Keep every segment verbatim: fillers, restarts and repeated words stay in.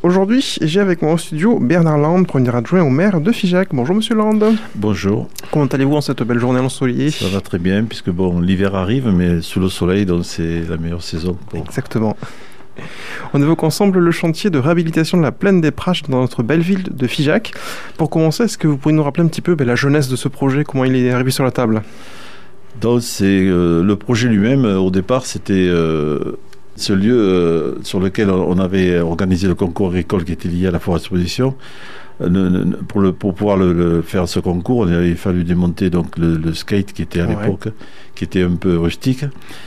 Aujourd'hui, j'ai avec moi au studio Bernard Land, premier adjoint au maire de Figeac. Bonjour Monsieur Land. Bonjour. Comment allez-vous en cette belle journée ensoleillée ? Ça va très bien, puisque bon, l'hiver arrive, mais sous le soleil, donc c'est la meilleure saison. Pour... Exactement. On évoque ensemble le chantier de réhabilitation de la plaine des Praches dans notre belle ville de Figeac. Pour commencer, est-ce que vous pourriez nous rappeler un petit peu ben, la jeunesse de ce projet, comment il est arrivé sur la table ? Donc c'est euh, le projet lui-même. Au départ, c'était euh, ce lieu euh, sur lequel on avait organisé le concours agricole qui était lié à la foire exposition. Euh, pour, le, pour pouvoir le, le faire ce concours, il avait fallu démonter donc le, le skate qui était à ouais. l'époque, qui était un peu rustique.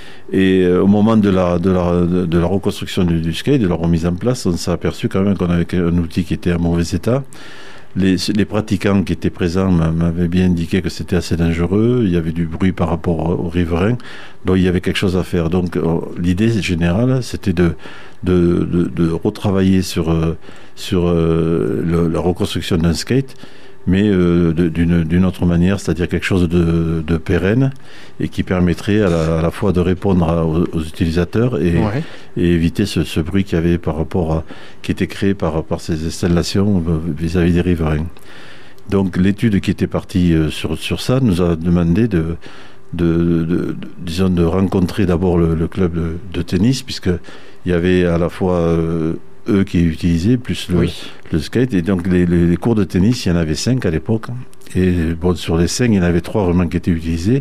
Et euh, au moment de la, de la, de, de la reconstruction du, du skate, de la remise en place, on s'est aperçu quand même qu'on avait un outil qui était en mauvais état. Les, les pratiquants qui étaient présents m'avaient bien indiqué que c'était assez dangereux. Il y avait du bruit par rapport aux riverains. Donc il y avait quelque chose à faire. Donc l'idée générale, c'était de, de, de, de retravailler sur, sur euh, le, la reconstruction d'un skate, mais euh, de, d'une, d'une autre manière, c'est-à-dire quelque chose de, de pérenne et qui permettrait à la, à la fois de répondre à, aux, aux utilisateurs et, ouais. et éviter ce, ce bruit qu'il y avait par rapport à, qui était créé par, par ces installations vis-à-vis des riverains. Donc l'étude qui était partie sur, sur ça nous a demandé de, de, de, de, disons, de rencontrer d'abord le, le club de, de tennis, puisqu'il y avait à la fois... Euh, eux qui utilisaient, plus le, oui. le skate. Et donc, les, les, les cours de tennis, il y en avait cinq à l'époque. Et bon, sur les cinq, il y en avait trois vraiment qui étaient utilisés.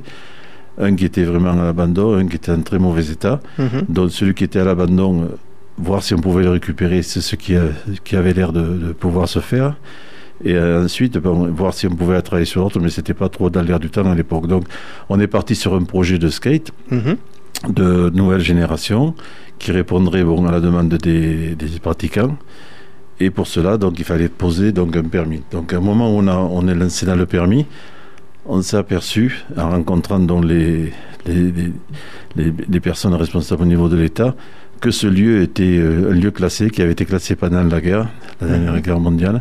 Un qui était vraiment à l'abandon, un qui était en très mauvais état. Mm-hmm. Donc, celui qui était à l'abandon, euh, voir si on pouvait le récupérer, c'est ce qui, a, qui avait l'air de, de pouvoir se faire. Et euh, ensuite, bon, voir si on pouvait travailler sur l'autre, mais c'était pas trop dans l'air du temps à l'époque. Donc, on est parti sur un projet de skate. Mm-hmm. de nouvelle génération qui répondrait bon, à la demande des, des pratiquants. Et pour cela, donc, il fallait poser donc, un permis. Donc, à un moment où on, a, on est lancé dans le permis, on s'est aperçu, en rencontrant donc, les, les, les, les personnes responsables au niveau de l'État, que ce lieu était euh, un lieu classé, qui avait été classé pendant la guerre, la dernière guerre mondiale.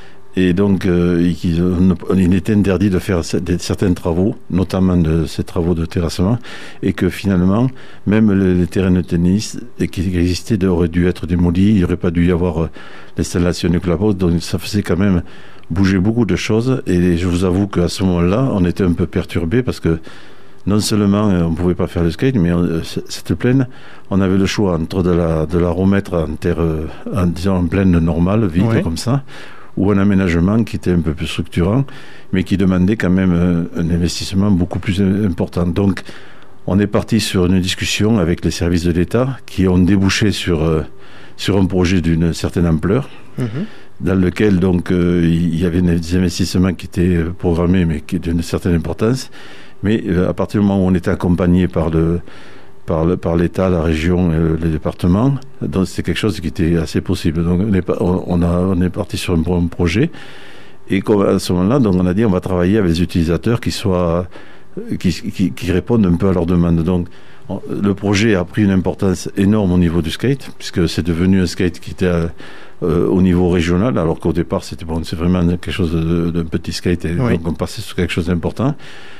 Et donc, euh, il, il était interdit de faire certains travaux, notamment de ces travaux de terrassement, et que finalement, même les, les terrains de tennis qui existaient auraient dû être démolis, il n'y aurait pas dû y avoir euh, l'installation du clubhouse, donc ça faisait quand même bouger beaucoup de choses. Et je vous avoue qu'à ce moment-là, on était un peu perturbés parce que non seulement on ne pouvait pas faire le skate, mais on, cette plaine, on avait le choix entre de la, de la remettre en terre, en, disons en plaine normale, vide oui. comme ça, ou un aménagement qui était un peu plus structurant, mais qui demandait quand même un, un investissement beaucoup plus important. Donc, on est parti sur une discussion avec les services de l'État qui ont débouché sur, euh, sur un projet d'une certaine ampleur, mmh. dans lequel donc, euh, il y avait des investissements qui étaient programmés, mais qui d'une certaine importance. Mais euh, à partir du moment où on était accompagné par le... Par, le, par l'État, la région et le, le département. Donc c'est quelque chose qui était assez possible. Donc on est, on a, on est parti sur un, un projet et à ce moment-là, donc on a dit on va travailler avec les utilisateurs qui, soient, qui, qui, qui répondent un peu à leurs demandes. Donc on, le projet a pris une importance énorme au niveau du skate, puisque c'est devenu un skate qui était à, euh, au niveau régional, alors qu'au départ c'était bon, c'est vraiment quelque chose de, d'un petit skate, et oui. donc on passait sur quelque chose d'important.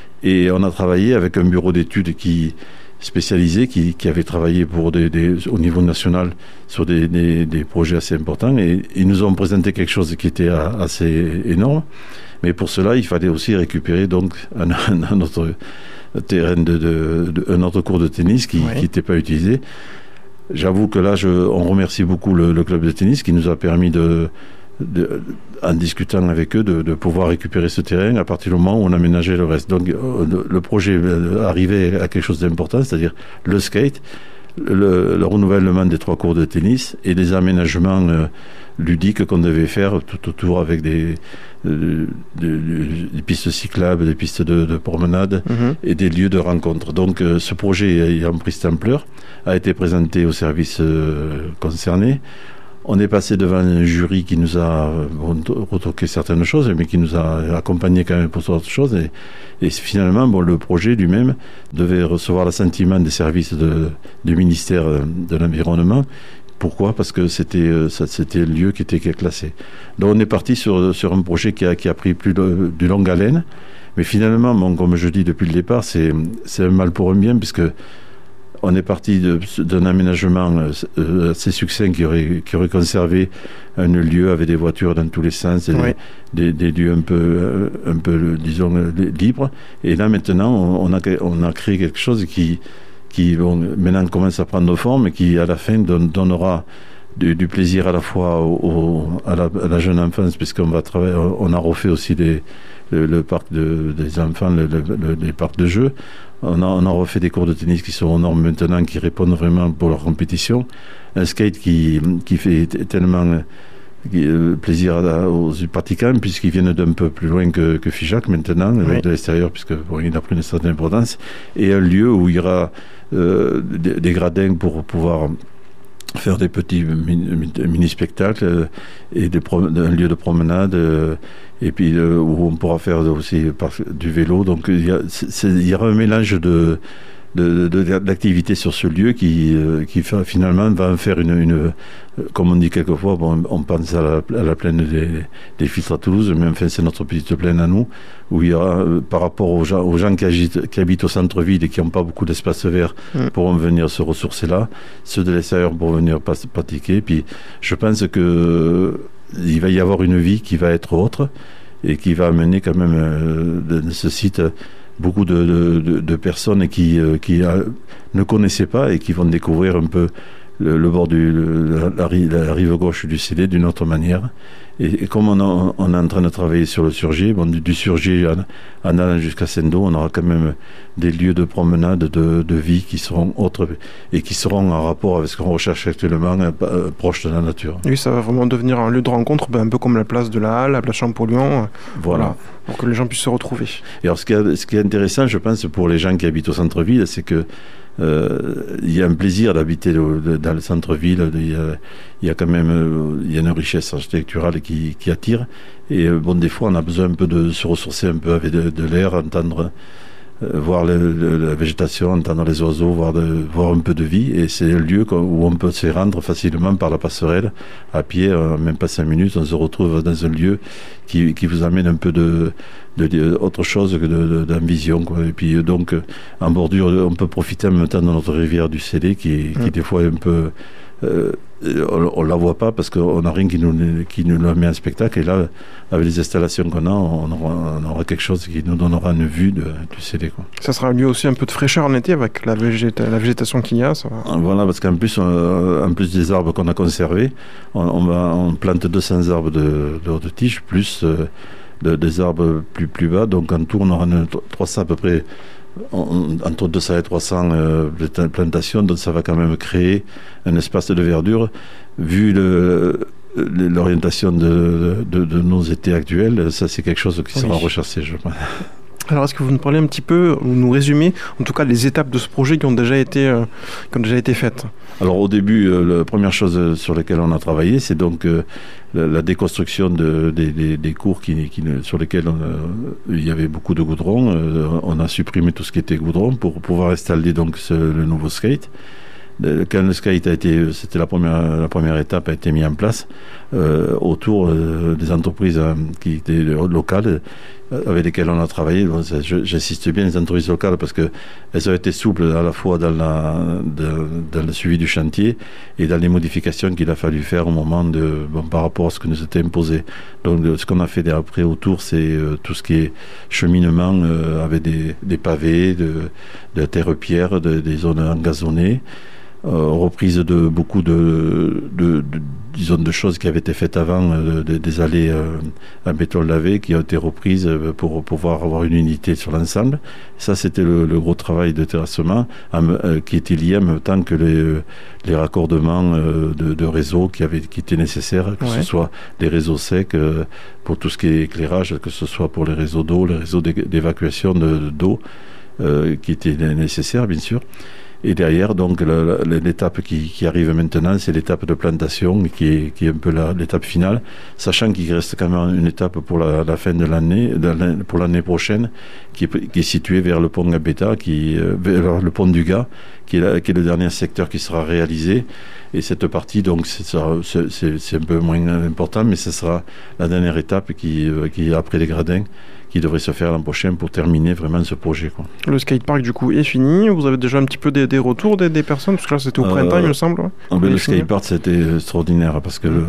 Et on a travaillé avec un bureau d'études qui spécialisés qui, qui avaient travaillé pour des, des, au niveau national sur des, des, des projets assez importants, et ils nous ont présenté quelque chose qui était assez énorme, mais pour cela il fallait aussi récupérer donc un, un autre terrain de, de, de un autre cours de tennis qui n'était oui. pas utilisé. J'avoue que là je, on remercie beaucoup le, le club de tennis qui nous a permis de De, en discutant avec eux de, de pouvoir récupérer ce terrain à partir du moment où on aménageait le reste. Donc le, le projet arrivait à quelque chose d'important, c'est-à-dire le skate, le, le renouvellement des trois cours de tennis et les aménagements euh, ludiques qu'on devait faire tout autour avec des, de, de, de, des pistes cyclables, des pistes de, de promenade mmh. et des lieux de rencontre. Donc euh, ce projet ayant pris cette ampleur a été présenté aux services euh, concernés. On est passé devant un jury qui nous a bon, retoqué certaines choses, mais qui nous a accompagnés quand même pour d'autres choses. Et, et finalement, bon, le projet lui-même devait recevoir l'assentiment des services de, du ministère de l'Environnement. Pourquoi ? Parce que c'était, ça, c'était le lieu qui était classé. Donc on est parti sur, sur un projet qui a, qui a pris plus de, de longue haleine. Mais finalement, bon, comme je dis depuis le départ, c'est, c'est un mal pour un bien, puisque On est parti de, d'un aménagement euh, assez succinct qui aurait, qui aurait conservé un lieu avec des voitures dans tous les sens, et oui. des, des, des lieux un peu, un peu, disons, libres. Et là, maintenant, on a, on a créé quelque chose qui, qui bon, maintenant commence à prendre forme et qui, à la fin, donne, donnera du, du plaisir à la fois au, au, à, la, à la jeune enfance, puisqu'on va travailler, on a refait aussi des, le, le parc de, des enfants, le, le, les parcs de jeux. On a, on a refait des cours de tennis qui sont aux normes maintenant, qui répondent vraiment pour leur compétition. Un skate qui, qui fait tellement qui, euh, plaisir à, aux pratiquants, puisqu'ils viennent d'un peu plus loin que, que Figeac maintenant, oui. de l'extérieur, puisque bon, il a pris une certaine importance. Et un lieu où il y aura euh, des, des gradins pour pouvoir faire des petits mini-spectacles euh, et des prom- un lieu de promenade euh, et puis euh, où on pourra faire aussi par, du vélo. Donc il y, a, c'est, c'est, il y aura un mélange de, de, de, d'activités sur ce lieu qui, euh, qui fait, finalement va en faire une, une, comme on dit quelquefois, bon, on pense à la, à la plaine des, des Filtres à Toulouse, mais enfin c'est notre petite plaine à nous, où il y aura, euh, par rapport aux gens, aux gens qui, agitent, qui habitent au centre-ville et qui n'ont pas beaucoup d'espace vert, mmh. pourront venir se ressourcer là, ceux de l'extérieur pour venir pratiquer. Puis je pense que euh, il va y avoir une vie qui va être autre et qui va amener quand même euh, de ce site beaucoup de, de, de, de personnes qui, euh, qui euh, ne connaissaient pas et qui vont découvrir un peu le, le bord du le, la, la rive gauche du Célé d'une autre manière. Et, et comme on, a, on est en train de travailler sur le Surgier, bon, du, du Surgier en, en allant jusqu'à Saint-Do, on aura quand même des lieux de promenade, de, de vie qui seront autres et qui seront en rapport avec ce qu'on recherche actuellement, euh, proche de la nature. Oui, ça va vraiment devenir un lieu de rencontre, ben, un peu comme la place de la Halle, la place Champollion, euh, voilà. voilà, pour que les gens puissent se retrouver. Et alors, ce qui est, ce qui est intéressant, je pense, pour les gens qui habitent au centre-ville, c'est que Euh, il y a un plaisir d'habiter le, de, dans le centre-ville. Il y a, il y a quand même euh, il y a une richesse architecturale qui, qui attire. Et euh, bon, des fois, on a besoin un peu de se ressourcer un peu avec de, de l'air, entendre, euh, voir le, le, la végétation, entendre les oiseaux, voir, de, voir un peu de vie. Et c'est un lieu où on peut se rendre facilement par la passerelle, à pied, euh, même pas cinq minutes. On se retrouve dans un lieu qui, qui vous amène un peu de De, de, autre chose que de, de, d'ambition, quoi. Et puis donc en bordure on peut profiter en même temps de notre rivière du Célé qui, qui mmh. des fois est un peu euh, on, on la voit pas parce qu'on n'a rien qui nous, qui nous la met en spectacle, et là avec les installations qu'on a on aura, on aura quelque chose qui nous donnera une vue de, du Célé, quoi. Ça sera un lieu aussi un peu de fraîcheur en été avec la, végéta- la végétation qu'il y a, ça va. Voilà, parce qu'en plus on, en plus des arbres qu'on a conservés, on, on, va, on plante deux cents arbres de, de haute tige plus euh, De, des arbres plus, plus bas, donc en tout on aura une, trois cents à peu près, on, entre deux cents et trois cents euh, plantations, donc ça va quand même créer un espace de verdure. Vu le, l'orientation de, de, de nos étés actuels, ça c'est quelque chose qui sera oui. recherché, je pense. Alors, est-ce que vous nous parlez un petit peu, ou nous résumer, en tout cas, les étapes de ce projet qui ont déjà été, euh, qui ont déjà été faites? Alors, au début, euh, la première chose sur laquelle on a travaillé, c'est donc euh, la, la déconstruction de, des, des, des cours qui, qui, sur lesquels on a, il y avait beaucoup de goudron. Euh, on a supprimé tout ce qui était goudron pour pouvoir installer donc ce, le nouveau skate. Quand le skate a été, c'était la première, la première étape a été mise en place euh, autour euh, des entreprises euh, qui étaient locales euh, avec lesquelles on a travaillé. Bon, ça, je, j'insiste bien les entreprises locales parce que elles ont été souples à la fois dans, la, de, dans le suivi du chantier et dans les modifications qu'il a fallu faire au moment de, bon, par rapport à ce que nous était imposé. Donc ce qu'on a fait après autour, c'est euh, tout ce qui est cheminement euh, avec des, des pavés, de, de terre-pierre, de, des zones engazonnées. Euh, reprise de beaucoup de, de, de, disons, de choses qui avaient été faites avant, euh, de, des allées euh, en béton lavé qui ont été reprises pour pouvoir avoir une unité sur l'ensemble. Ça, c'était le, le gros travail de terrassement euh, qui était lié en même temps que les, les raccordements euh, de, de réseaux qui, avaient, qui étaient nécessaires, que ouais. ce soit des réseaux secs euh, pour tout ce qui est éclairage, que ce soit pour les réseaux d'eau, les réseaux d'évacuation de, d'eau euh, qui étaient nécessaires, bien sûr. Et derrière, donc, la, la, l'étape qui, qui arrive maintenant, c'est l'étape de plantation, qui est, qui est un peu la, l'étape finale, sachant qu'il reste quand même une étape pour la, la fin de l'année, de l'année, pour l'année prochaine, qui est, qui est située vers le pont Gambetta, qui, vers le pont du Gard, qui est, la, qui est le dernier secteur qui sera réalisé. Et cette partie, donc, c'est, c'est, c'est un peu moins important, mais ce sera la dernière étape qui, qui est après les gradins, qui devrait se faire l'an prochain pour terminer vraiment ce projet, quoi. Le skatepark, du coup, est fini. Vous avez déjà un petit peu des, des retours des, des personnes, parce que là, c'était au printemps, euh, il me semble. Ouais. Ah ben, le skatepark, c'était extraordinaire, parce que, mmh. le,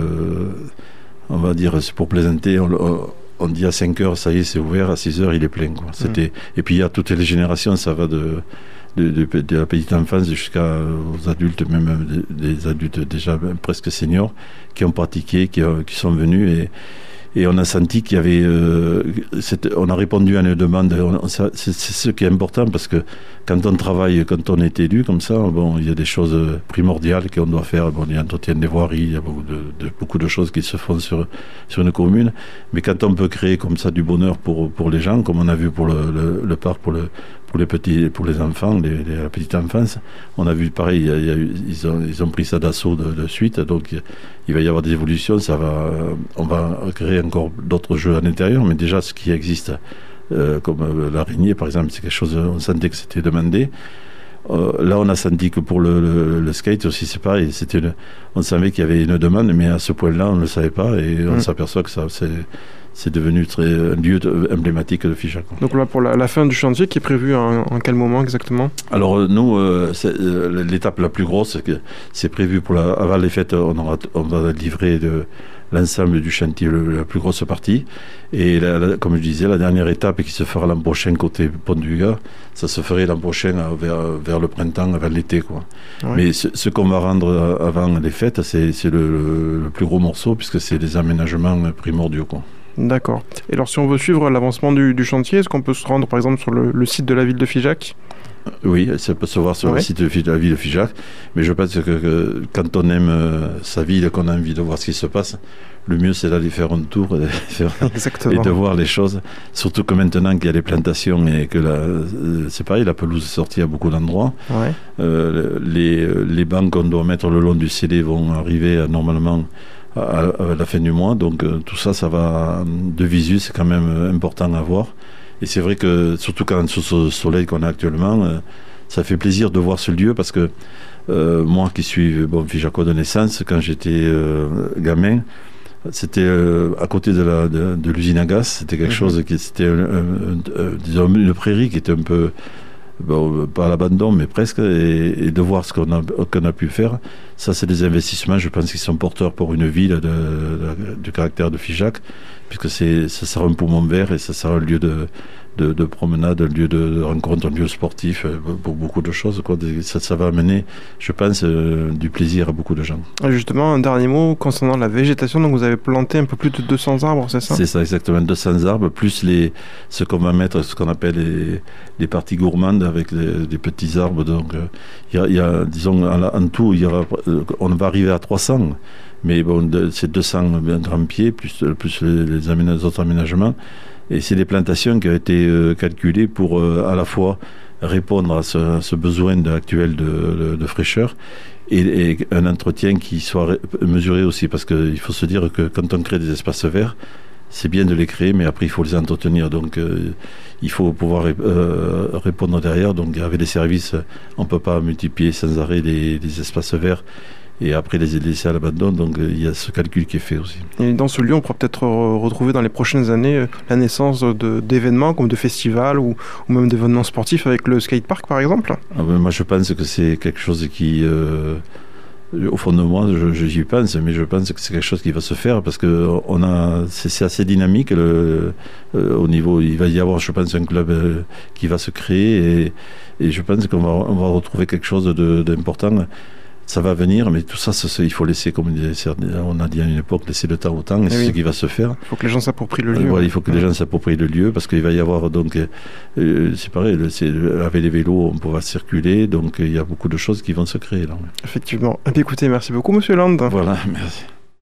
on va dire, c'est pour plaisanter, on, on, on dit à cinq heures, ça y est, c'est ouvert, à six heures, il est plein, quoi. C'était, mmh. Et puis, il y a toutes les générations, ça va de... De, de, de la petite enfance jusqu'aux adultes, même des, des adultes déjà presque seniors, qui ont pratiqué, qui, qui sont venus et, et on a senti qu'il y avait... Euh, on a répondu à une demande. On, c'est, c'est ce qui est important parce que quand on travaille, quand on est élu comme ça, bon, il y a des choses primordiales qu'on doit faire. Bon, il y a l'entretien des voiries, il y a beaucoup de, de, beaucoup de choses qui se font sur, sur une commune. Mais quand on peut créer comme ça du bonheur pour, pour les gens, comme on a vu pour le, le, le parc, pour le... pour les petits, pour les enfants, les, les, la petite enfance, on a vu pareil, il y a, il y a eu, ils, ont, ils ont pris ça d'assaut de, de suite, donc il va y avoir des évolutions, ça va, on va créer encore d'autres jeux à l'intérieur, mais déjà ce qui existe, euh, comme euh, l'araignée par exemple, c'est quelque chose, on sentait que c'était demandé. Euh, là, on a senti que pour le, le, le skate aussi, c'est pareil, c'était une, on savait qu'il y avait une demande, mais à ce point-là, on ne le savait pas, et on mmh. s'aperçoit que ça, c'est c'est devenu très, un lieu de, emblématique de Figeac. Donc là, pour la, la fin du chantier, qui est prévue en, en quel moment exactement? Alors nous, euh, euh, l'étape la plus grosse, c'est, que c'est prévu pour la, avant les fêtes, on, aura, on va livrer de, l'ensemble du chantier, le, la plus grosse partie. Et la, la, comme je disais, la dernière étape qui se fera l'an prochain côté Pont du Gard, ça se ferait l'an prochain vers, vers le printemps, vers l'été, quoi. Ouais. Mais ce, ce qu'on va rendre avant les fêtes, c'est, c'est le, le, le plus gros morceau, puisque c'est les aménagements primordiaux, quoi. D'accord. Et alors, si on veut suivre l'avancement du, du chantier, est-ce qu'on peut se rendre, par exemple, sur le, le site de la ville de Figeac ? Oui, ça peut se voir sur ouais. le site de la ville de Figeac. Mais je pense que, que quand on aime euh, sa ville, qu'on a envie de voir ce qui se passe, le mieux, c'est d'aller faire un tour et, faire, et de voir les choses. Surtout que maintenant qu'il y a les plantations et que la, euh, c'est pareil, la pelouse est sortie à beaucoup d'endroits. Ouais. Euh, les, les bancs qu'on doit mettre le long du scellé vont arriver à, normalement à, à la fin du mois. Donc euh, tout ça, ça va de visu, c'est quand même important à voir. Et c'est vrai que, surtout quand sous ce soleil qu'on a actuellement, euh, ça fait plaisir de voir ce lieu parce que euh, moi qui suis bon, Figeacois de naissance, quand j'étais euh, gamin, c'était euh, à côté de, la, de, de l'usine à gaz, c'était quelque mmh. chose qui c'était un, un, un, disons, une prairie qui était un peu, bon, pas à l'abandon, mais presque, et, et de voir ce qu'on a, qu'on a pu faire, ça c'est des investissements, je pense, qui sont porteurs pour une ville de, de, du caractère de Figeac, puisque c'est, ça sera un poumon vert et ça sera un lieu de, de, de promenade, un lieu de, de rencontre, un lieu sportif, pour beaucoup de choses, quoi. Ça, ça va amener, je pense, euh, du plaisir à beaucoup de gens. Justement, un dernier mot concernant la végétation, donc vous avez planté un peu plus de deux cents arbres, c'est ça ? C'est ça, exactement, deux cents arbres, plus les, ce qu'on va mettre, ce qu'on appelle les, les parties gourmandes avec les, les petits arbres. Donc, il euh, y, y a, disons, en, en tout, il y aura, on va arriver à trois cents. Mais bon, de, c'est deux cents grands pieds, plus, plus les, les, aménag- les autres aménagements. Et c'est des plantations qui ont été euh, calculées pour euh, à la fois répondre à ce, à ce besoin de, actuel de, de, de fraîcheur et, et un entretien qui soit ré- mesuré aussi. Parce qu'il faut se dire que quand on crée des espaces verts, c'est bien de les créer, mais après il faut les entretenir. Donc euh, il faut pouvoir ré- euh, répondre derrière. Donc avec les services, on ne peut pas multiplier sans arrêt les, les espaces verts et après les laisser à l'abandon, donc il euh, y a ce calcul qui est fait aussi. Et dans ce lieu, on pourra peut-être re- retrouver dans les prochaines années euh, la naissance de, d'événements comme de festivals ou, ou même d'événements sportifs avec le skatepark par exemple. Ah ben, moi je pense que c'est quelque chose qui, euh, au fond de moi, je, je, j'y pense, mais je pense que c'est quelque chose qui va se faire parce que on a, c'est, c'est assez dynamique le, euh, au niveau, il va y avoir, je pense, un club euh, qui va se créer et, et je pense qu'on va, on va retrouver quelque chose de, d'important. Ça va venir, mais tout ça, ça, il faut laisser, comme on a dit à une époque, laisser le temps au temps, et, et c'est oui. ce qui va se faire. Il faut que les gens s'approprient le lieu. Euh, voilà, il faut que ouais. les gens s'approprient le lieu, parce qu'il va y avoir, donc, euh, c'est pareil, c'est, avec les vélos, on pourra circuler, donc il y a beaucoup de choses qui vont se créer là. Effectivement. Écoutez, merci beaucoup, Monsieur Land. Voilà, merci.